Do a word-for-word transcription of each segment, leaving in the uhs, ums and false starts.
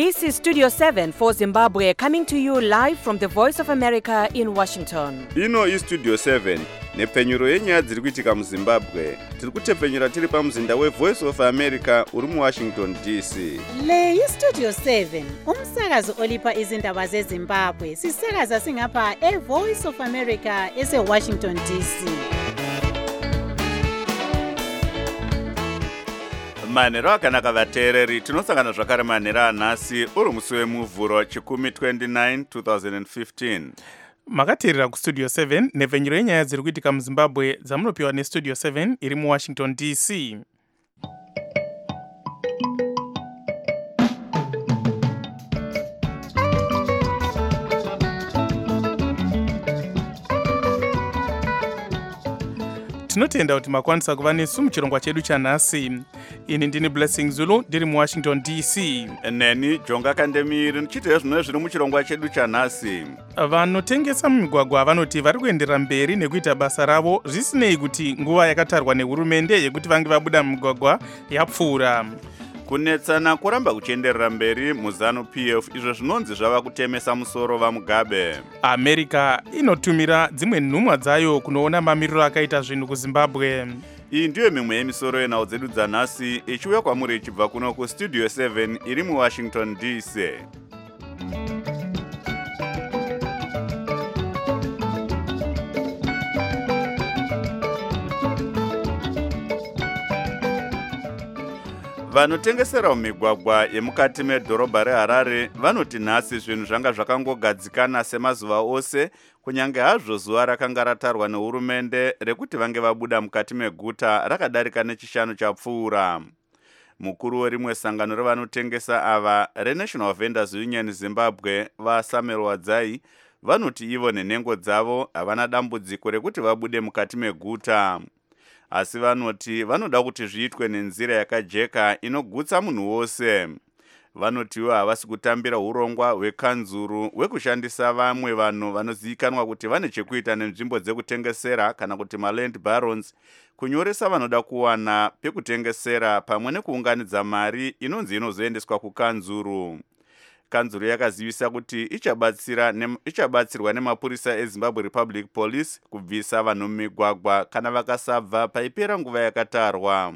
This is Studio seven for Zimbabwe, coming to you live from the Voice of America in Washington. Ino is Studio seven, nepfenyuro yenyaya dziri kuitika muZimbabwe. Tiri kutepfenyura tiri pamuzinda weVoice of America uri muWashington D C. Le iStudio seven, umsakazo olipa izindaba zeZimbabwe. Sisakaza singapha eVoice of America eseWashington D C. Manhero akanaka vateereri, tinosangana zvakare manhero anhasi uri musi wemuvhuro chikumi twenty-nine twenty fifteen. Makateerera kuStudio seven nepfenyuro yenyaya dziri kuitika muZimbabwe dzamunopiwa neStudio seven iri muWashington D C. Tinotenda kuti makwanisa kuva nesu muchirongwa chedu chanhasi. Ini ndini Blessing Zulu ndiri muWashington D C. Neni Jonga Kandemiri ndichitewo zvimwe zviri muchirongwa chedu chanhasi. Vanotengesa mumigwagwa vanoti vari kuenderera mberi nekuita basa ravo zvisinei kuti nguva yakatarwa nehurumende yekuti vange vabuda mumigwagwa yapfuura. Kunetsana kuramba kuchienderera mberi muZanu P F izvo zvinonzi zvava kutemesa musoro vaMugabe. America inotumira dzimwe nhumwa dzayo kunoona mamiriro akaita zvinhu kuZimbabwe. Iyi ndiyo mimwe yemisoro yenhau dzedu dzanhasi ichiuya kwamuri ichibva kuno kuStudio seven iri muWashington D C. Vanotengesera mumigwagwa yemukati medhorobha reHarare vanoti nhasi zvinhu zvanga zvakangogadzikana semazuva ose, kunyange hazvo zuva rakanga ratarwa nehurumende rekuti vange vabuda mukati meguta rakadarika nechishanu chapfuura. Mukuru werimwe sangano revanotengesa ava reNational Vendors Union Zimbabwe vaSamuel Wadzai vanoti ivo nenhengo dzavo havana dambudziko rekuti vabude mukati meguta. Asi vanoti vanoda kuti zviitwe nenzira yakajeka inogutsa munhu wose. Vanotiwo havasi kutambira urongwa hwekanzuru hwekushandisa vamwe vanhu vanozivikanwa kuti vane chekuita nenzvimbo dzekutengesera kana kuti maland barons kunyoresa vanoda kuwana pekutengesera pamwe nekuunganidza mari inonzi inozoendeswa kukanzuru. Kanzuru yakazivisa kuti ichabatsira ne, ichabatsirwa nemapurisa eZimbabwe Republic Police kubvisa vanhu mumigwagwa kana vakasabva paipera nguva yakatarwa.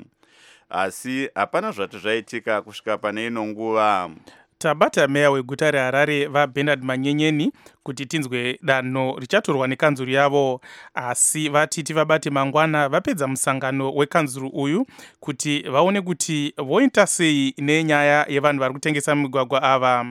Asi hapana zvati zvaitika kusvika pane ino nguva. Tabata meya weguta reHarare vaBernard Manyenyeni kuti tinzwe danho richatorwa nekanzuru yavo, asi vatiti vabate mangwana vapedza musangano wekanzuru uyu kuti vaone kuti voita sei nenyaya yevanhu vari kutengesa migwagwa ava.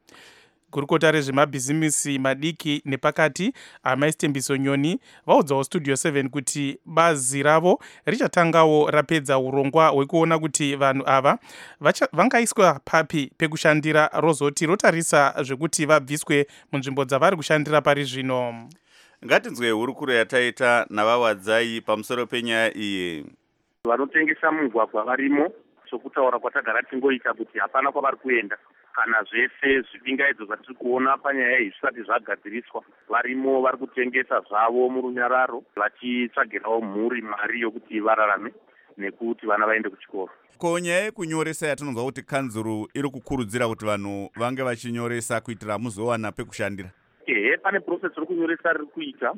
Gurukota rezvemabhizimisi madiki nepakati amaistembiso Nyoni vaudzawo Studio seven kuti bazi ravo richatangawo rapedza urongwa hwekuona kuti vanhu ava vangaiswa papi pekushandira rozoti rotarisa zvekuti vabviswe munzvimbo dzavari kushandira pari zvino. Ngatinzwe hurukuro yataita navaWadzai pamusoro penyaya iyi. Vanotengesa mugwagwa varimo, sokutaura kwatagara tingoita kuti hapana kwavari kuenda. Kana zvese zvipingaidzo zvatiri kuona panyaya iyi zvisati zvagadziriswa, varimo vari kutengesa zvavo murunyararo vachitsvagirawo mhuri mari yokuti vararame nekuti vana vaende kuchikoro. Ko nyaya yekunyoresa yatinonzwa kuti kanzuru iri kukurudzira kuti vanhu vange vachinyoresa kuitira muzowana pekushandira. Ehe, pane process rokunyoresa riri kuita,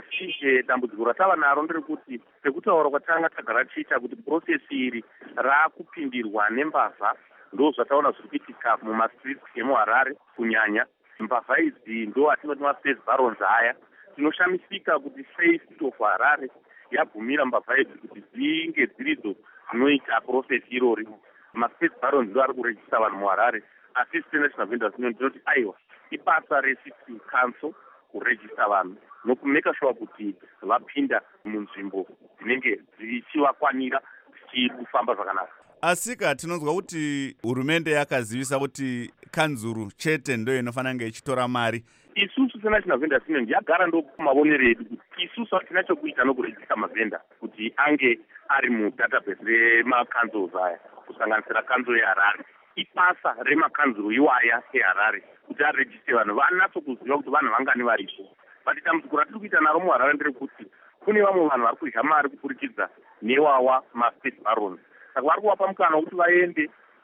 asi dambudziko ratava naro nderekuti pekutaura kwatanga tagara tichiita kuti process iri raakupindirwa nembavha. Ndo zvataona zviri kuitika mumastreets emuHarare kunyanya. Mbavha idzi ndo atinoti maspace barons aya. Tinoshamisika kuti sei city of Harare yabvumira mbavha idzi kuti dzinge dziridzo dzinoita process irori. Maspace barons ndo ari kurejista vanhu muHarare. Asi National Vendors Union tinoti aiwa ibasa recity council kurejista vanhu nokumeka sure kuti vapinda munzvimbo dzinenge dzichivakwanira dzichifamba zvakanaka. Asika tinonzwa kuti hurumende yakazivisa kuti kanzuru chete ndo inofanira kunge ichitora mari. Isusu seNational Vendors Union yagara ndo kumavonero edu kuti isusu hatina chokuita nokurejista mavhenda kuti ange ari mudatabase remakanzuru aya kusanganisira kanzuru yeHarare. Ibasa remakanzuru iwaya eHarare kuti arejiste vanhu vanatsokuziva kuti vanhu vangani varipo. But dambudziko ratiri kuita naro muHarare nderekuti kune vamwe vanhu vari kudya mari kupurikidza newawa maspace barons. Saka vari kuvapa mukana wekuti vaende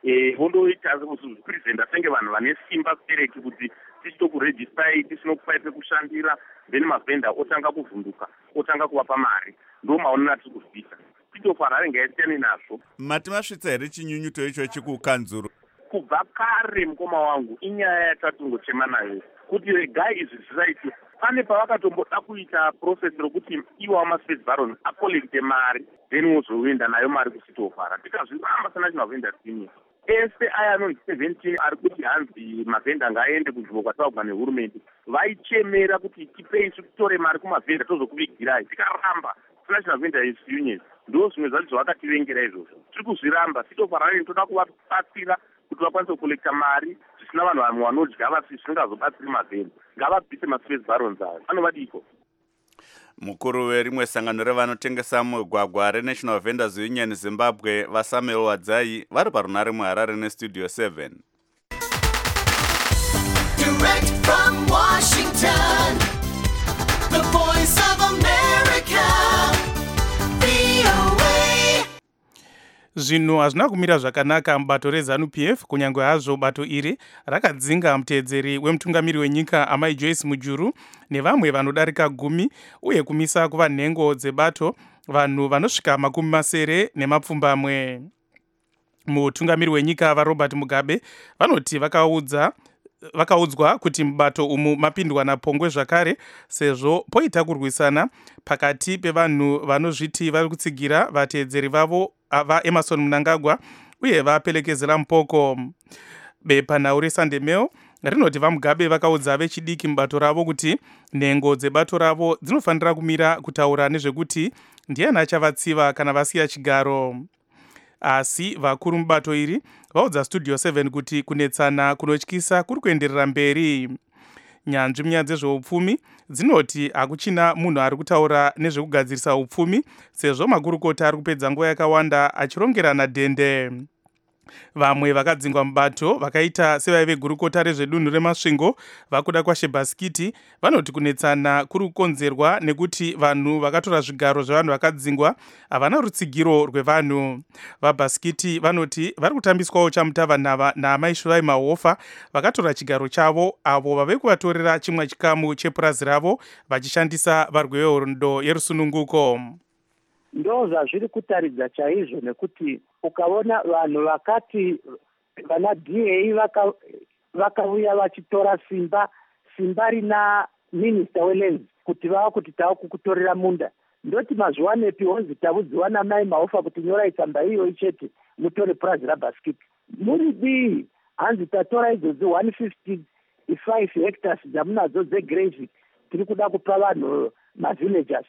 vondoita kuzvipresenta senge vanhu vane simba kutereki kuti tichitokurejistai tisinokupai pekushandira, then mavhenda otanga kuvhunduka, otanga kuvapa mari. Ndo maonera tiri kuzvita. Christopher Harare ngaisiyane nazvo. Mati masvitsa here chinyunyuto ichochi kukanzuru? Kubva kare mukoma wangu inyaya yatatongochema nayo kuti regai izvi zvisaitwe. Pane pavakatomboda kuita process rokuti iwo ama-space baron akolekte mari then wozoenda nayo mari kusitofara. Tikazviramba sana chimavhenda tinyika. Ese aya anonzi seventeen ari kuti hanzi mavhenda ngaaende kunzvimbo kwataurwa nehurumende. Vaichemera kuti tipei titore mari kumavhenda tozokuvigirai. Tikaramba National Vendors Union ndo zvimwe zvacho zvakativengera izvozvo. Tiri kuzviramba. Sitofarari toda kuvabatsira kuti vakwanise kukolekta mari zvisina vanhu vamwe vanodya vasi zvisingazobatsiri mavhenda. Ngavabvise ma-space barons avo. Anovadiko. Mukuru werimwe sangano revanotengesa mugwagwa reNational Vendors Union Zimbabwe vaSamuel Wadzai vari parunare muHarare neStudio seven. Direct from Washington, the voice of America, V O A. Zvinhu hazvina kumira zvakanaka mubato reZANU P F kunyange hazvo bato iri rakadzinga muteedzeri wemutungamiri wenyika Amai Joyce Mujuru nevamwe vanodarika gumi uye kumisa kuva nhengo dzebato vanhu vanosvika makumi masere nemapfumbamwe. Mutungamiri wenyika vaRobert Mugabe vanoti vakaudza vakaudzwa kuti mubato umu mapindwa napongwe zvakare sezvo poita kurwisana pakati pevanhu vanozviti vari kutsigira vateedzeri vavo vaEmerson Mnangagwa uye vapelekezera mupoko. Bepanhau reSunday Mail rinoti vaMugabe vakaudza vechidiki mubato ravo kuti nhengo dzebato ravo dzinofanira kumira kutaura nezvekuti ndiani achavatsiva kana vasiya chigaro. Asi vakuru mubato iri vaudza Studio seven kuti kunetsana kunotyisa kuri kuenderera mberi. Nyanzvi munyaya dzezveupfumi dzinoti hakuchina munhu ari kutaura nezvekugadzirisa upfumi sezvo makurukota ari kupedza nguva yakawanda achirongerana dhende. Vamwe vakadzingwa mubato vakaita sevaive gurukota rezvedunhu remasvingo vakuda kwaShebaskiti vanoti kunetsana kuri kukonzerwa nekuti vanhu vakatora zvigaro zvevanhu vakadzingwa havana rutsigiro rwevanhu. VaBaskiti vanoti vari kutambiswawo chamutavanhava naAmai Shuvai Mahofa vakatora chigaro chavo avo vave kuvatorera chimwe chikamu chepurazi ravo vachishandisa varwehondo yerusununguko. Ndo zvazviri kutaridza chaizvo nekuti ukaona vanhu vakati vana D A vaka vakauya vachitora simba simba rina minister welands kuti vava kuti tava kukutorera munda. Ndoti mazviwanepi honzi tavudziwa naMai Mahofa kuti nyorai tsamba iyo ichete mutore purazi raBaskiti. Muri dii hanzi tatora idzodzo one hundred fifty-five hectares dzamunadzo dzegrave tiri kuda kupa vanhu mavillagers.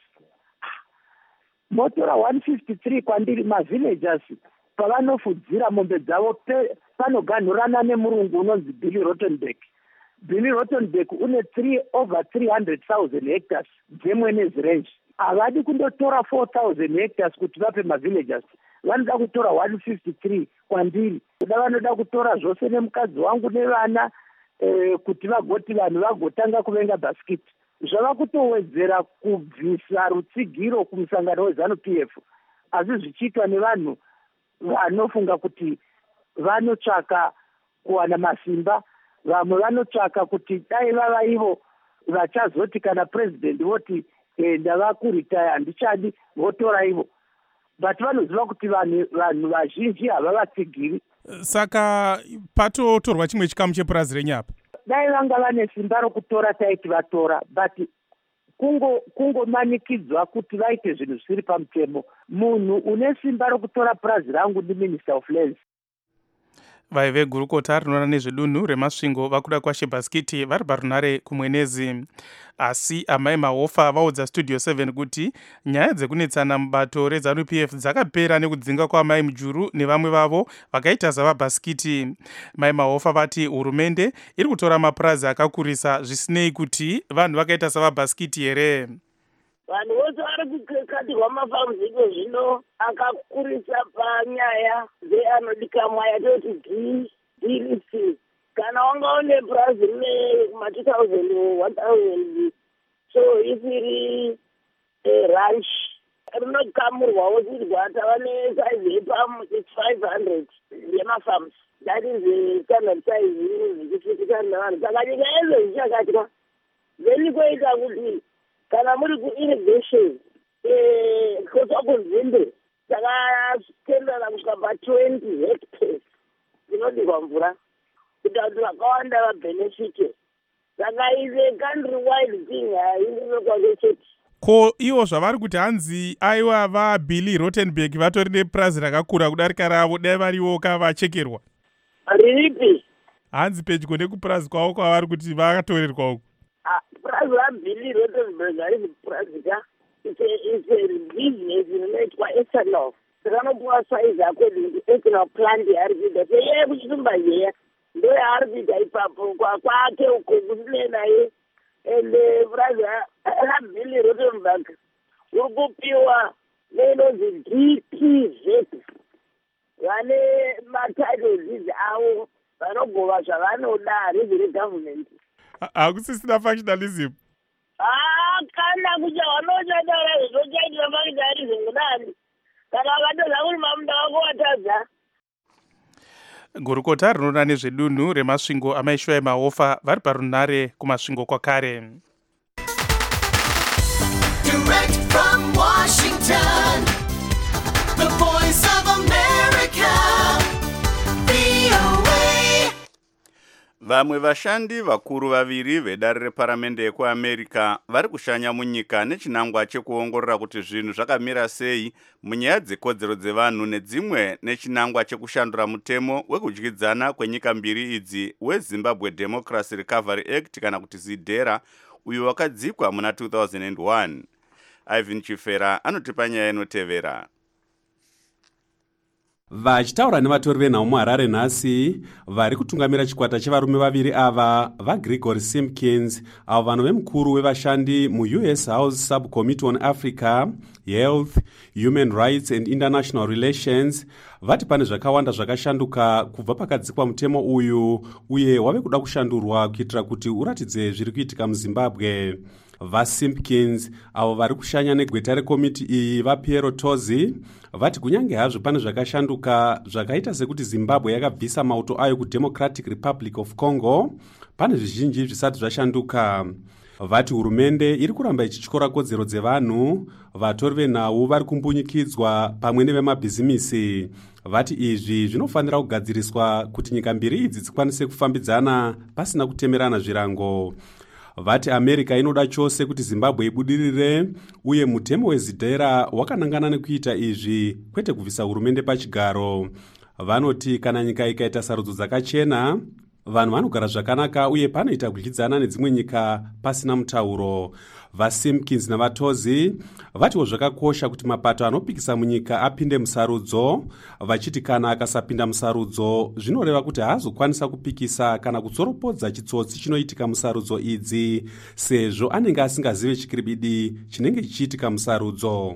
Motora one hundred fifty-three kwandiri mavillagers pavanofudzira mombe dzavo panoganhurana nemurungu unonzi Billy Rottenberg. Billy Rottenberg une three over three hundred thousand hectares dzemwenezi range. Havadi kundotora four thousand hectares kuti vape mavillagers. Vanoda kutora one hundred fifty-three kwandiri. Kuda vanoda kutora zvose nemukadzi wangu nevana eh, kuti vagoti vanhu vagotanga kuvenga Baskiti. Zvava kutowedzera kubvisa rutsigiro kumusangano weZANU P F asi zvichiitwa nevanhu vanofunga kuti vanotsvaka kuwana masimba. Vamwe vanotsvaka kuti dai vava ivo vachazoti kana president voti eh, ndava kuritaya handichadi votora ivo, but vanoziva kuti vanhu vanhu vazhinji havavatsigiri. Saka patotorwa chimwe chikamu chepurazi renyapa dai vanga vane simba rokutora taiti vatora, but kungo kungomanikidzwa kuti vaite zvinhu zvisiri pamutemo. Munhu une simba rokutora purazi rangu ndi Minister of Lands. Vaive gurukota rinoona nezvedunhu remasvingo vakuda kwaShebaskiti vari parunare kumwenezi. Asi Amai Mahofa vaudza Studio seven kuti nyaya dzekunetsana mubato reZANU P F dzakapera nekudzinga kwaMai Mujuru nevamwe vavo vakaita savaBaskiti. Mai Mahofa vati hurumende iri kutora mapurazi akakurisa zvisinei kuti vanhu vakaita savaBaskiti here. Vanhu vose vari kukatirwa mafamuziko zvino akakurisa panyaya dzeanodikamwa yatoti D D C. Kana wanga une purazi rine kuma two thousand one thousand so isiri ranch rinokamurwawo zidwa tava nesaizi yepamu five hundred yemafarms. That is the standard size zvichifikana navanhu. Saka nyika yezvo zvichakatya. Then koita kuti kana muri kuirrigation kusa kunzinde takatendera kusvika patwenty hectares dzinodiwa mvura kuti vantu vakawanda vabhenefite. Saka ize country wide thing haindinekwake chete. Ko ivo zvavari kuti hanzi aiwa vaBilly Rottenberg vatori nepurazi rakakura kudarika ravo, dai varivoka vachekerwa. Riripi? Hanzi pedyo nekupurazi kwavo kwavari kuti vakatorerwa uku. Purazi raBilly Rottenberg haisi purazi ka. It's a, it's a business inoitwa ethanol. Saka anopuwa size according to ethanol plant yaari kuita. So yeye kuchitumba yeya ndo yaari kuita ipapo kwake uko kusine naye. Ende purazi raBilly Rottenberg uri kupiwa neinonzi D P Z. Vane matitles avo vanogova zvavanoda harizvi regovernment. Hakusisina functionalism. Ah, kana kucha vanochataura zvochaitira functionalism kudani. Kana vakatoza kuti mamunda wako watadza. Gurukota rinoona nezvedunhu remasvingo amaishuwa emaofa vari parunare kumasvingo kwakare. Direct from Washington, the voice of America, V O A. Vamwe vashandi vakuru vaviri vedare reparamende yekuAmerica vari kushanya munyika nechinangwa chekuongorora kuti zvinhu zvakamira sei munyaya dzekodzero dzevanhu nedzimwe nechinangwa chekushandura mutemo wekudyidzana kwenyika mbiri idzi weZimbabwe Democracy Recovery Act kana kuti ZIDERA uyo wakadzikwa muna two thousand one. Ivan Chifera anotipa nyaya inotevera. Vachitaura nevatori venhau muHarare nhasi, vari kutungamira chikwata chevarume vaviri ava vaGregory Simpkins, avo vanove mukuru wevashandi muU S House Subcommittee on Africa, Health, Human Rights and International Relations, vati pane zvakawanda zvakashanduka kubva pakadzikwa mutemo uyu uye wave kuda kushandurwa kuitira kuti uratidze zviri kuitika muZimbabwe. VaSimpkins avo vari kushanya negweta rekomiti iyi vaPiero Tozi vati kunyange hazvo pane zvakashanduka zvakaita sekuti Zimbabwe yakabvisa mauto ayo kuDemocratic Republic of Congo, pane zvizhinji zvisati zvashanduka. Vati hurumende iri kuramba ichityora kodzero dzevanhu, vatori venhau vari kumbunyikidzwa pamwe nevemabhizimisi. Vati izvi zvinofanira kugadziriswa kuti nyika mbiri idzi dzikwanise kufambidzana pasina kutemerana zvirango. Vati America inoda chose kuti Zimbabwe ibudirire uye mutemo weZIDERA wakanangana nekuita izvi kwete kubvisa hurumende pachigaro. Vanoti kana nyika ikaita sarudzo dzakachena, vanhu vanogara zvakanaka uye panoita kudyidzana nedzimwe nyika pasina mutauro. VaSimpkins navaTozi vatiwo zvakakosha kuti mapato anopikisa munyika apinde musarudzo, vachiti kana akasapinda musarudzo zvinoreva kuti haazokwanisa kupikisa kana kutsoropodza chitsotsi chinoitika musarudzo idzi, sezvo anenge asingazive chikiribidi chinenge chichiitika musarudzo.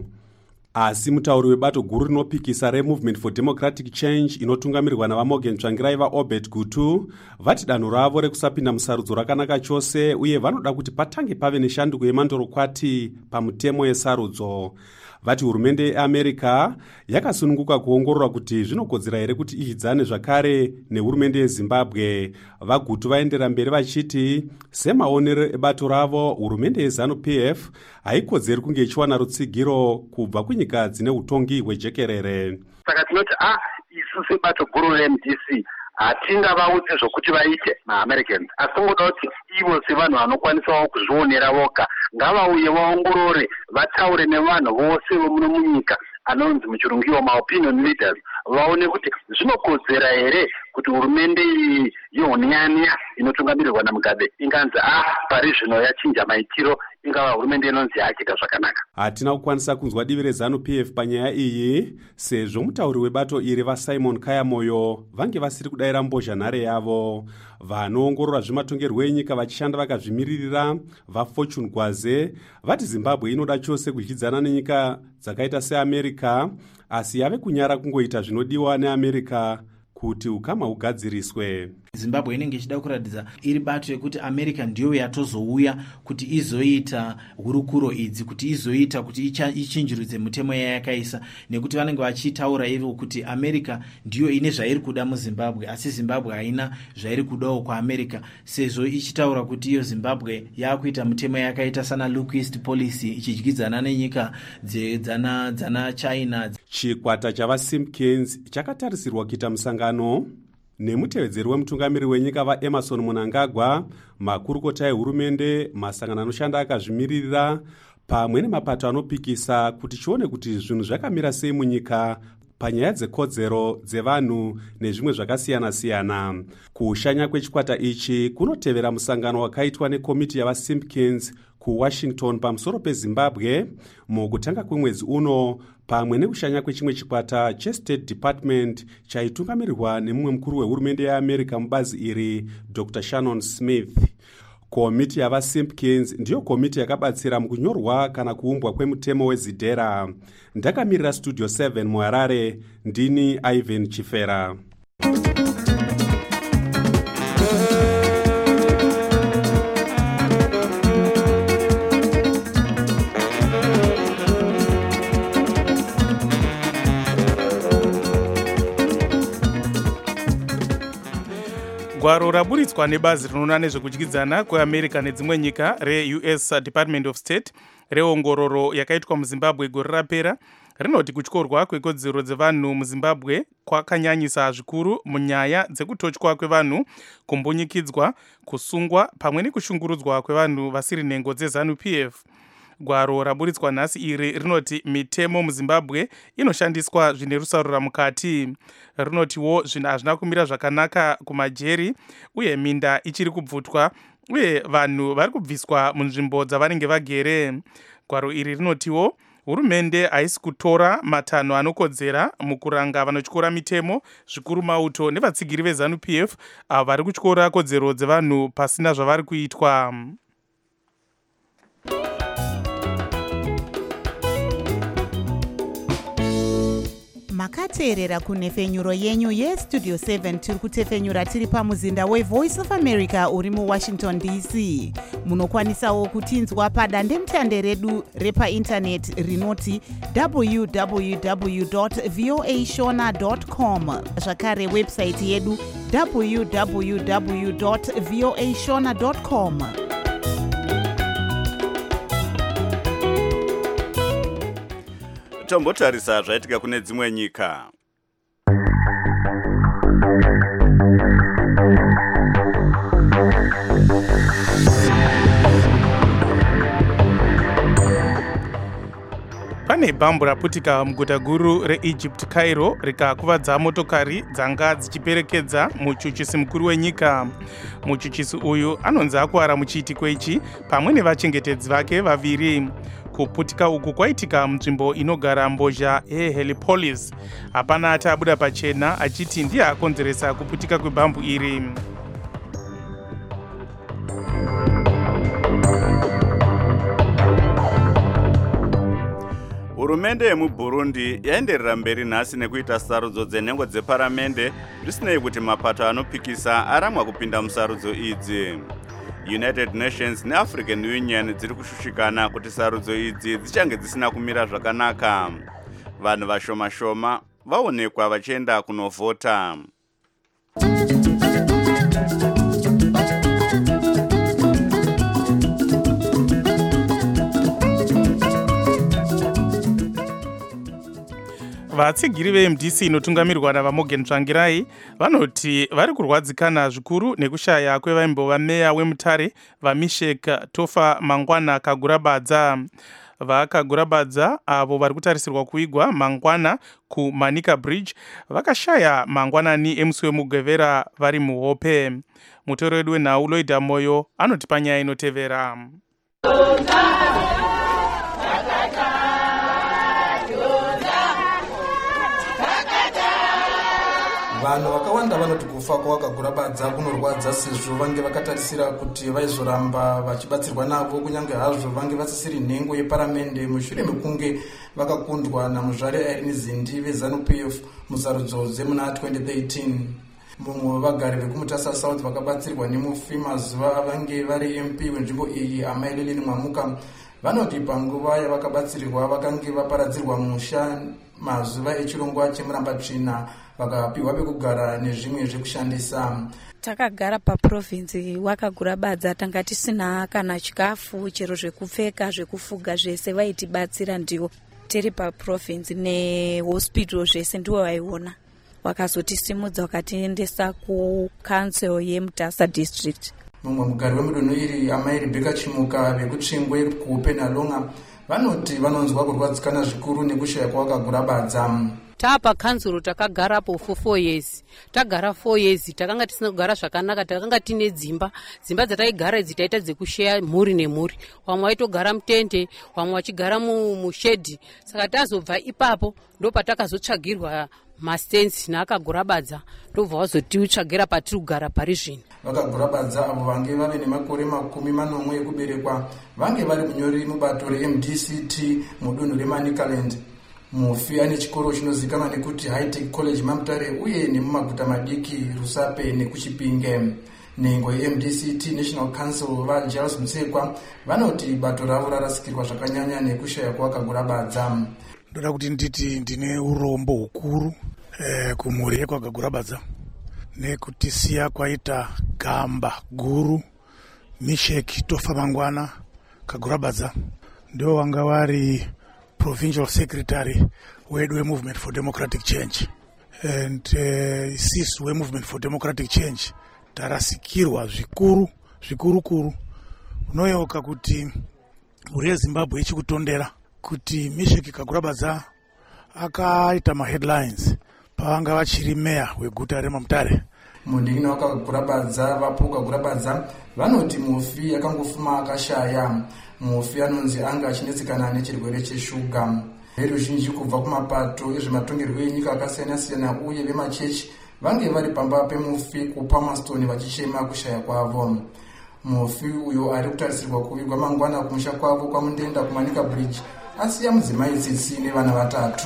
Asi mutauri webato guru rinopikisa reMovement for Democratic Change inotungamirwa navaMorgan Tsvangirai vaObed Gutu vati danho ravo rekusapinda musarudzo rakanaka chose uye vanoda kuti patange pave neshanduko yemandorokwati pamutemo yesarudzo. Vati hurumende yeAmerica yakasununguka kuongorora kuti zvinokodzera here kuti idyidzane zvakare nehurumende yeZimbabwe. VaGutu vaendera mberi vachiti semaonero ebato ravo hurumende yeZANU-P F haikodzeri kunge ichiwana rutsigiro kubva kunyika dzine utongi hwejekerere. Saka tinoti ah isu sebato guru reM D C hatingavaudze zvokuti vaite maAmericans, asi ngoda kuti ivo sevanhu vanokwanisawo kuzvionera voga ngavauye vaongorore vataure nevanhu vose vomuno munyika anonzi muchirungu iwo maopinion leaders, vaone kuti zvinokodzera here kuti hurumende iyi yehunyanya inotungamirirwa naMugabe inganzi ah pari zvino yachinja maitiro ingava hurumende inonzi yachiita zvakanaka. Hatina kukwanisa kunzwa divi reZANU-P F panyaya iyi sezvo mutauri webato iri vaSimon Kayamoyo vange vasiri kudayira mbozhanhare yavo. Vanoongorora zvematongerwo enyika vachishanda vakazvimiririra vaFortune Gwaze vati Zimbabwe inoda chose kudyidzana nenyika dzakaita seAmerica, asi yave kunyara kungoita zvinodiwa neAmerica kuti ukama hugadziriswe. Zimbabwe inenge ichida kuratidza iri bato yekuti America ndiyo yatozouya kuti izoita hurukuro idzi, kuti izoita kuti ichinjurudze mutemo yayakaisa, nekuti vanenge vachitaura ivo kuti America ndiyo ine zvairi kuda muZimbabwe, asi Zimbabwe haina zvairi kudawo kwaAmerica, sezvo ichitaura kuti iyo Zimbabwe yakuita mutemo yakaita sana look east policy ichidyidzana nenyika dzana dzana China. Chikwata chavaSimpkins chakatarisirwa kuita musangano nemutevedzeri wemutungamiri wenyika vaEmerson Mnangagwa, makurukota ehurumende, masangano anoshanda akazvimirira pamwe nemapato anopikisa kuti chione kuti zvinhu zvakamira sei munyika panyaya dzekodzero dzevanhu nezvimwe zvakasiyana-siyana. Kushanya kwechikwata ichi kunotevera musangano wakaitwa nekomiti yavaSimpkins kuWashington pamusoro peZimbabwe mukutanga kwemwedzi uno, pamwe nekushanya kwechimwe chikwata cheState Department chaitungamirirwa nemumwe mukuru wehurumende yeAmerica mubazi iri, Doctor Shannon Smith. Komiti yavaSimpkins ndiyo komiti yakabatsira mukunyorwa kana kuumbwa kwemutemo wezidhera. Ndakamirira Studio seven muHarare, ndini Ivan Chifera. Gwaro raburitswa nebazi rinoona nezvekudyidzana kweAmerica nedzimwe nyika re-U S Department of State reongororo yakaitwa muZimbabwe gore rapera rinoti kutyorwa kwekodzero dzevanhu muZimbabwe kwakanyanyisa zvikuru munyaya dzekutotywa kwevanhu, kumbunyikidzwa, kusungwa pamwe nekushungurudzwa kwevanhu vasiri nhengo dzeZanu P F. Gwaro raburitswa nhasi iri rinoti mitemo muZimbabwe inoshandiswa zvine rusarura mukati. Rinotiwo zvinhu hazvina kumira zvakanaka kumajeri uye minda ichiri kubvutwa uye vanhu vari kubviswa munzvimbo dzavanenge vagere. Gwaro iri rinotiwo hurumende haisi kutora matanho anokodzera mukuranga vanotyora mitemo, zvikuru mauto nevatsigiri veZanu P F avo vari kutyora kodzero dzevanhu pasina zvavari kuitwa. Makateerera kunhefenyuro yenyu yeStudio seven tiri kutefenyura tiri pamuzinda weVoice of America uri muWashington D C. Munokwanisawo kutinzwa padandemutande redu repaindaneti rinoti w w w dot voa shona dot com, zvakare website yedu w w w dot voa shona dot com. Tombotarisa zvaitika kune dzimwe nyika. Pane bhambu raputika muguta guru reEgypt Cairo rikakuvadza motokari dzanga dzichiperekedza muchuchisi mukuru wenyika. Muchuchisi uyu anonzi akuwara muchiitiko ichi pamwe nevachengetedzi vake vaviri. Kuputika uku kwaitika munzvimbo inogara mbozha yeHeliopolis. Hapana ati abuda pachena achiti ndiye akonzeresa kuputika kwebhambu iri. Hurumende yemuBurundi yaenderera mberi nhasi nekuita sarudzo dzenhengo dzeparamende zvisinei kuti mapato anopikisa aramwa kupinda musarudzo idzi. United Nations neAfrican Union dziri kushushikana kuti sarudzo idzi dzichange dzisina kumira zvakanaka. Vanhu vashoma-shoma vaonekwa vachienda kunovhota. Vatsigiri veM D C inotungamirwa navaMorgan Tsvangirai vanoti vari kurwadzikana zvikuru nekushaya kwevaimbova meya weMutare vaMishek Tofa Mangwana Kagurabadza. VaKagurabadza avo vari kutarisirwa kuigwa mangwana kuManika Bridge vakashaya mangwanani emusi wemugwevera vari muhope. Mutoro wedu wenhau Loida Moyo anoti panyaya inotevera. Vanhu vakawanda vanoti kufa kwavakagurabadza kunorwadza sezvo vange vakatarisira kuti vaizoramba vachibatsirwa navo kunyange hazvo vange vasisiri nhengo yeparamende mushure mekunge vakakundwa namuzvare Irene Zindi veZanu P F musarudzo dzemuna twenty thirteen. mumwe wevagari vekumutasa south vakabatsirwa nemufi mazuva avange vari M P wenzvimbo iyi Amaileleni Mwamuka vanoti panguva yavakabatsirirwa vakange vaparadzirwa musha mazuva echirongwa chemurambatsvina vakapiwa pekugara nezvimwe zvekushandisa. Takagara paprovinsi wakagurabadza tanga tisina kana chikafu chero zvekupfeka zvekufuga zvese vaitibatsira ndiwo tiri paprovinsi nehospital zvese ndiwo vaiona wakazotisimudza wakatiendesa kucouncil yeMutasa district. Mumwe mugari wemudunhu iri Amai Rebecca Chimuka vekutsvingwe kuPenalonga vanoti vanonzwa kurwadzikana zvikuru nekushaya kwavakagurabadza. Tapa kanzuro takagarapo for four years. Tagara four years takanga tisina kugara zvakanaka, takanga tine dzimba. Dzimba dzataigara idzi taita dzekushare mhuri nemhuri. Vamwe vaitogara mutende, vamwe vachigara mushedhi. Saka tazobva ipapo ndopatakazotsvagirwa mastensi naakagurabadza ndobva vazotiutsvagira patiri kugara pari zvino. Vakagurabadza avo vange vave nemakore makumi manomwe ekuberekwa vange vari munyori mubato reM D C T mudunhu reManicaland. Mufi ane chikoro chinozikanwa nekuti High Tech College Mamutare uye nemumaguta madiki Rusape nekuChipinge. Nhengo yeM D C T National Council vaGiles Mutsekwa vanoti bato ravo rarasikirwa zvakanyanya nekushaya kwavakagurabadza. Ndoda kuti nditi ndine urombo hukuru eh, kumhuri yekwagagurabadza nekutisiya kwaita gamba guru Misheki Tofa Mangwana Kagurabadza ndio wanga vari provincial secretary wedu we Movement for Democratic Change and uh, sisi we Movement for Democratic Change tarasikirwa zvikuru zvikuru kuru unoyoka kuti mhuri yeZimbabwe ichikutondera kuti Misheki Kagurabadza akaita ma headlines pavanga vachiri meya weguta reMamutare. Mundingina wakagurabadza vapuka gurabadza vanoti mufi yakangofuma akashaya. Mufi anonzi anga achinetsekana nechirwere cheshuga. Veruzhinji kubva kumapato ezvematongerwo enyika akasiyana siyana uye vemachechi vange vari pamba pemufi kuPalmerston vachichema kushaya kwavo. Mufi uyo ari kutarisirwa kuvigwa mangwana kumusha kwavo kwaMundenda kuManika Bridge asiya mudzimai tsitsi nevana vatatu.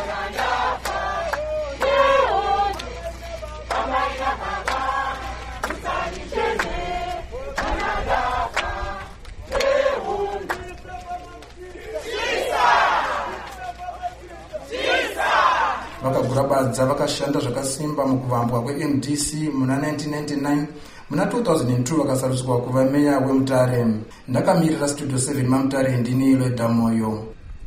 Vakagurabadza vakashanda zvakasimba mukuvambwa kweM D C muna nineteen ninety-nine. Muna two thousand two vakasarudzwa kuva meya weMutare. Ndakamirira Studio seven Mamutare ndini Lweda Moyo.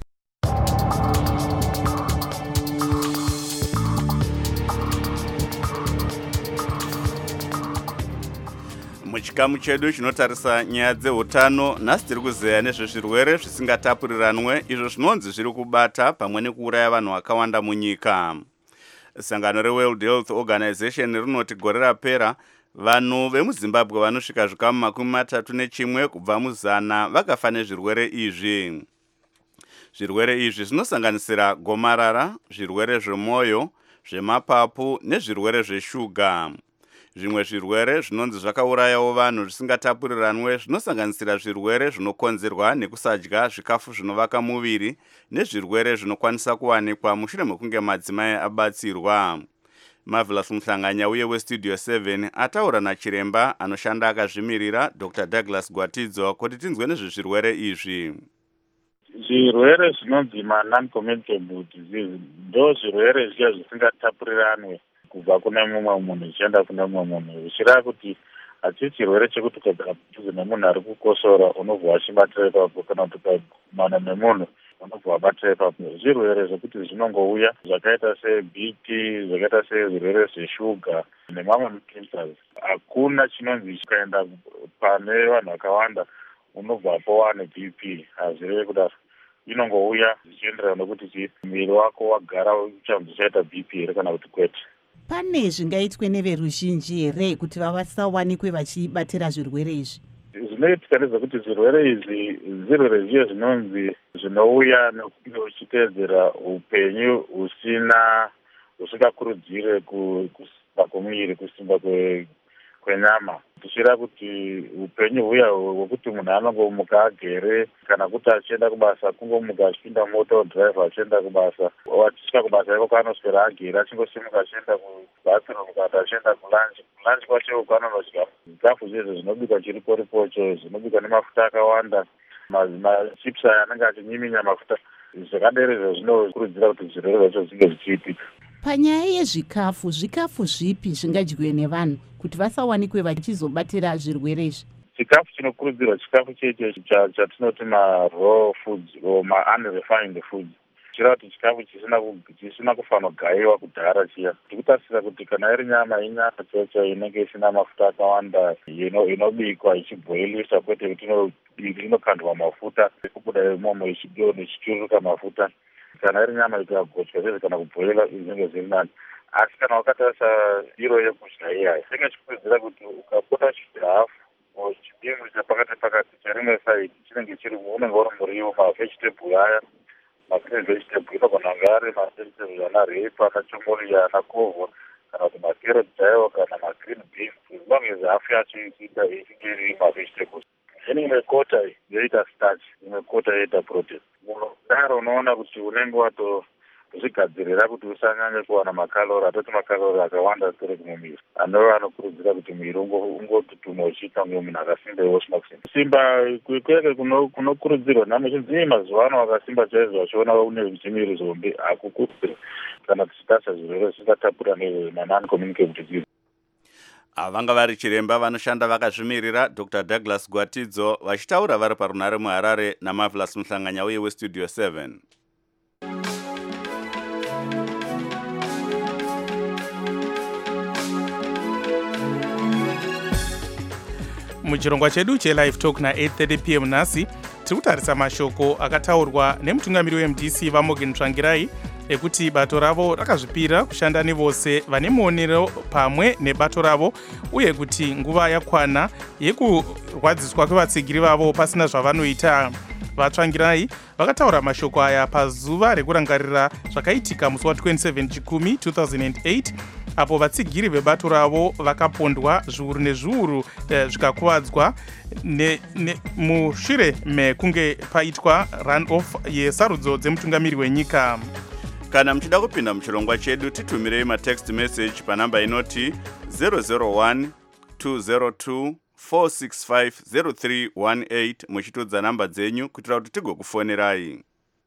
Muchikamu chedu chinotarisa nyaya dzeutano nhasi tiri kuzeya nezvezvirwere zvisingatapuriranwe izvo zvinonzi zviri kubata pamwe nekuuraya vanhu vakawanda munyika. Sangano reWorld Health Organization rinoti gore rapera vanhu vemuZimbabwe vanosvika zvikamu makumi matatu nechimwe kubva muzana vakafa nezvirwere izvi. Zvirwere izvi zvinosanganisira gomarara, zvirwere zvemwoyo, zvemapapu nezvirwere zveshuga. Zvimwe zvirwere zvinonzi zvakaurayawo vanhu zvisingatapuriranwe zvinosanganisira zvirwere zvinokonzerwa nekusadya zvikafu zvinovaka muviri nezvirwere zvinokwanisa kuwanikwa mushure mekunge madzimai abatsirwa. Marvelous Muhlanganya uye weStudio seven ataura nachiremba anoshanda akazvimirira Doctor Douglas Gwatidzo kuti tinzwe nezvezvirwere izvi. Zvirwere zvinonzi ma-non-communicable disease ndo zvirwere zviya zvisingatapuriranwe kubva kuna mumwe munhu zvichienda kuna mumwe munhu zvichireva kuti hachisi chirwere chekuti ukagara padhuze nemunhu ari kukosora unobva wachibatira ipapo kana kuti ukagumana nemunhu unobva wabatira ipapo. Zvirwere zvekuti zvinongouya zvakaita seB P, zvakaita sezvirwere zveshuga nemamwe cancers. Hakuna chinonzi chikaenda pane vanhu vakawanda unobvapo wane B P, hazvirevi kudaro. Inongouya zvichienderana nokuti mwiri wako wagara uchanzochaita B P here kana kuti kwete. Pane zvingaitwe neveruzhinji here kuti vasawanikwe vachibatira zvirwere izvi? Zvinoitika ndezvekuti zvirwere izvi zvirwere zviye zvinonzi zvinouya nekunge uchiteedzera upenyu husina husingakurudzire kusimba kwomuviri, kusimba kwenyama tichira kuti upenyu huya hwekuti munhu anongomuka agere kana kuti achienda kubasa kungomuka achipinda moto driver achienda kubasa achisvika kubasa iko kwaanoswera agere achingosimuka achienda kubathroom kana achienda kulanchi kulanchi kwacho kwanonodya zvikafu zvezvo zvinobikwa chiripo ripocho zvinobikwa nemafuta akawanda machips aya anenge achinyiminya mafuta zvakadero izvo zvinokurudzira kuti zvirwere zvacho zvinge zvichiitika. Panyaya yezvikafu, zvikafu zvipi zvingadyiwe nevanhu kuti vasawanikwe vachizobatira zvirwere izvi? Chikafu chinokurudzirwa chikafu cheche chatinoti ma-raw foods or ma-unrefined foods. Chira kuti chikafu chisina kufanira kugaiwa kudhara chiya. Tikutasira kuti kana iri nyama inyama cheche inenge isina mafuta akawanda inobikwa ichibhoiliswa kwete kuti inokandwa mafuta kubuda imomo ichichururuka mafuta. Kana iri nyama ikagochwa zvezvo kana kubhoila zvinenge zviri nani. Asi kana wakatarisa iro yekudya iyayi inenge ichikurudzira kuti ukapota chidya hafu chidimbu chapakati pakati charimwe saidi chinenge chiri unenge uri muriwo mavegetable aya magreen vegetable inogona kunge ari mavegetable ana repa ana chomoriya ana kovho kana kuti macarrot chaiwo kana magreen beans as long as hafu yacho ichiita ichinge iri mavegetables. Then imwe kota yoita starch imwe kota yoita protein. Munodaro unoona kuti unenge watozvigadzirira kuti usanyanye kuwana makalori atoti makalori akawanda tiri kumumiri anova anokurudzira kuti mwiri ungotutuma uchiita kunge munhu akasimba iwo usina kusimba. Simba kweke kunokurudzirwa namuzhinji mazuva ano akasimba chaizvo vachiona une zvimiri zombi hakukurudzirwa kana tichitasa zvirwere zvisingatapura neman communicable disease. Vanga vari chiremba vanoshanda vakazvimirira Doctor Douglas Gwatidzo vachitaura vari parunare muHarare naMarvelous Muhlanganya uye weStudio seven. Muchirongwa chedu chelive talk na eight thirty p m nhasi tiri kutarisa mashoko akataurwa nemutungamiri weM D C vaMorgan Tsvangirai ekuti bato ravo rakazvipira kushanda nevose vane muonero pamwe nebato ravo uye kuti nguva yakwana yekurwadziswa kwevatsigiri vavo pasina zvavanoita. VaTsvangirai vakataura mashoko aya pazuva rekurangarira zvakaitika musi wa27 chikumi two thousand eight apo vatsigiri vebato ravo vakapondwa zviuru nezviuru eh, zvikakuvadzwa mushure mekunge paitwa run-off yesarudzo dzemutungamiri wenyika. Kana muchida kupinda muchirongwa chedu titumirei matext message panamba inoti zero zero one two zero two four six five zero three one eight muchitudza namba dzenyu kuitira kuti tigokufonerai.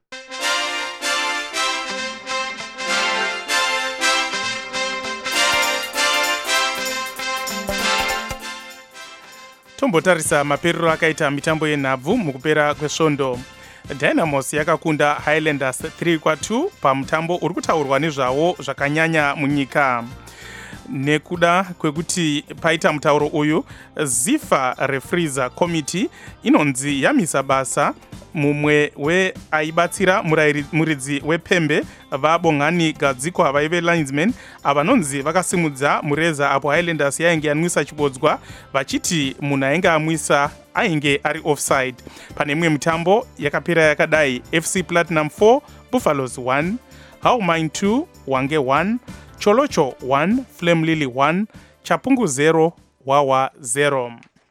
Tombotarisa maperero akaita mitambo yenhabvu mukupera kwesvondo. Dynamos yakakunda Highlanders three kwa two pamutambo uri kutaurwa nezvawo zvakanyanya munyika. Nekuda kwekuti paita mutauro uyu, Zifa Referees Committee inonzi yamisa basa mumwe weaibatsira muridzi wepembe vaBongani Gadzikwa vaive linesman avanonzi vakasimudza mureza apo Highlanders yainge yanwisa chibodzwa vachiti munhu ainge amwisa ainge ari offside. Pane imwe mitambo yakapera yakadai: F C Platinum four Buffaloes one, How Mine two Wange one, Cholocho one, Flame Lily one, Chapungu zero, Wawa zero.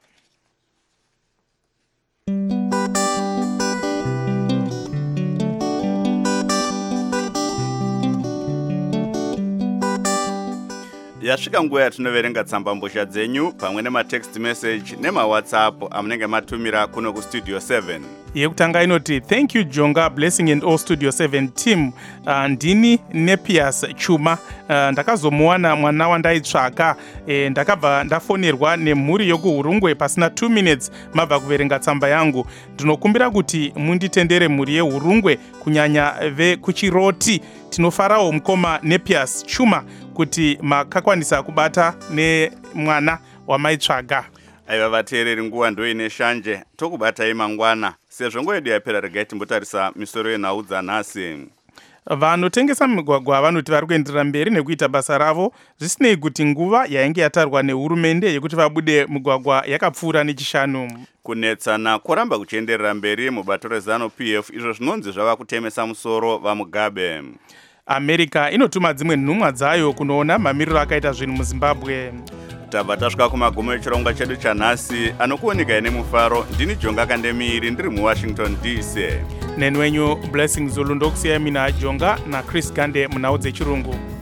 Yasvika nguva yatinoverenga tsambambozha dzenyu pamwe nematext message nemawhatsapp amunenge matumira kuno kustudio seven. Yekutanga inoti thank you Jonga, blessing and all Studio seven team. Uh, ndini Nepias Chuma. Uh, ndakazomuwana mwana wandaitsvaka. E, ndakabva ndafonerwa nemhuri yokuHurungwe pasina two minutes mabva kuverenga tsamba yangu. Ndinokumbira kuti munditendere mhuri yeHurungwe kunyanya vekuChiroti. Tinofarawo mukoma Nepias Chuma kuti makakwanisa kubata nemwana wamaitsvaga. Aiva vateereri, nguva ndoine shanje tokubatai mangwana. Sezvo nguva yedu yapera, regai timbotarisa misoro yenhau dzanhasi. Vanotengesa migwagwa vanoti vari kuenderera mberi nekuita basa ravo zvisinei kuti nguva yainge yatarwa nehurumende yekuti vabude migwagwa yakapfuura nechishanu. Kunetsana kuramba kuchienderera mberi mubato reZanu P F izvo zvinonzi zvava kutemesa musoro vaMugabe. America inotuma dzimwe nhumwa dzayo kunoona mamiriro akaita zvinhu muZimbabwe. tabva tasvika kumagumo echirongwa chedu chanhasi. Anokuonekai nemufaro ndini Jonga Kandemiri ndiri muWashington D C. Nenwenyu Blessing Zulu ndokusiyai mina Jonga na Chris Gande munhau dzechirungu.